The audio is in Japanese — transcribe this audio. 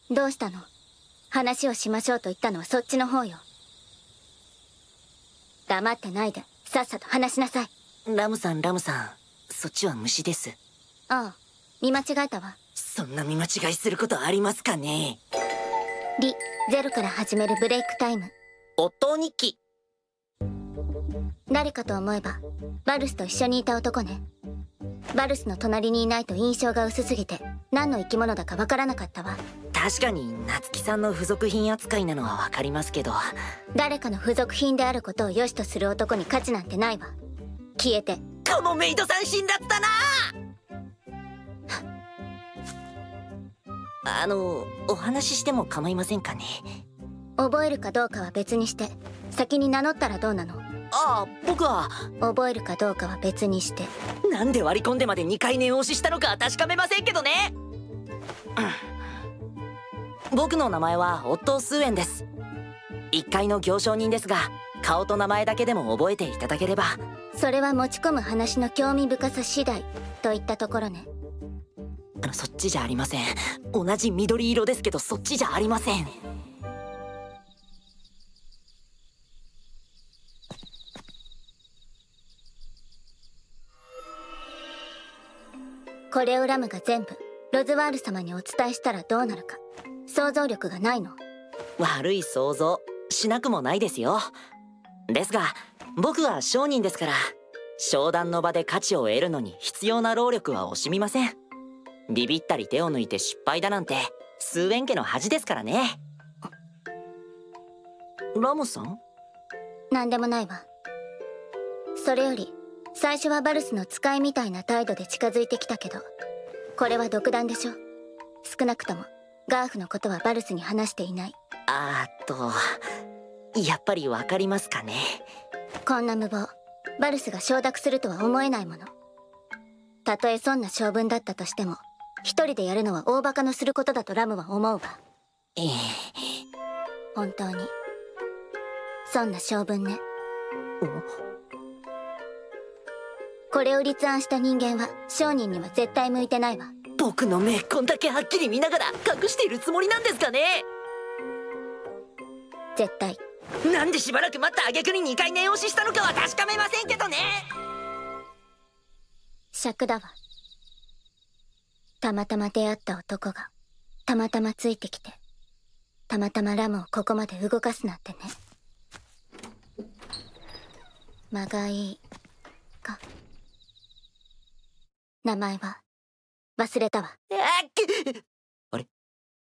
どうしたの？話をしましょうと言ったのはそっちの方よ。黙ってないでさっさと話しなさい。 ラムさん、そっちは虫です。 ああ、見間違えたわ。 そんな見間違いすることありますかね。 リ、ゼロから始めるブレイクタイム。 夫日記。 誰かと思えばバルスと一緒にいた男ね。バルスの隣にいないと印象が薄すぎて何の生き物だかわからなかったわ。 確かに夏希さんの付属品扱いなのはわかりますけど、 誰かの付属品であることを良しとする男に価値なんてないわ。消えて。 このメイドさん辛辣だな。お話ししても構いませんかね。 覚えるかどうかは別にして先に名乗ったらどうなの？ ああ、僕は。 覚えるかどうかは別にして。 なんで割り込んでまで2回念押ししたのかは確かめませんけどね。僕の名前はオットー・スーエンです。1階の行商人ですが、顔と名前だけでも覚えていただければ。 それは持ち込む話の興味深さ次第といったところね。 そっちじゃありません。同じ緑色ですけどそっちじゃありません。 これをラムが全部ロズワール様にお伝えしたらどうなるか。想像力がないの？ 悪い想像しなくもないですよ。ですが僕は商人ですから、商談の場で価値を得るのに必要な労力は惜しみません。ビビったり手を抜いて失敗だなんてスーエン家の恥ですからね。ラムさん？ なんでもないわ。それより最初はバルスの使いみたいな態度で近づいてきたけど、これは独断でしょ。少なくともガーフのことはバルスに話していない。 やっぱりわかりますかね。 こんな無謀バルスが承諾するとは思えないもの。たとえそんな性分だったとしても一人でやるのは大バカのすることだとラムは思うわ。本当にそんな性分ね。これを立案した人間は商人には絶対向いてないわ。 僕の目こんだけはっきり見ながら隠しているつもりなんですかね。 絶対。 なんでしばらく待った挙句に2回念押ししたのかは確かめませんけどね。 尺だわ。たまたま出会った男がたまたまついてきてたまたまラムをここまで動かすなんてね。間がいいか。名前は忘れたわ。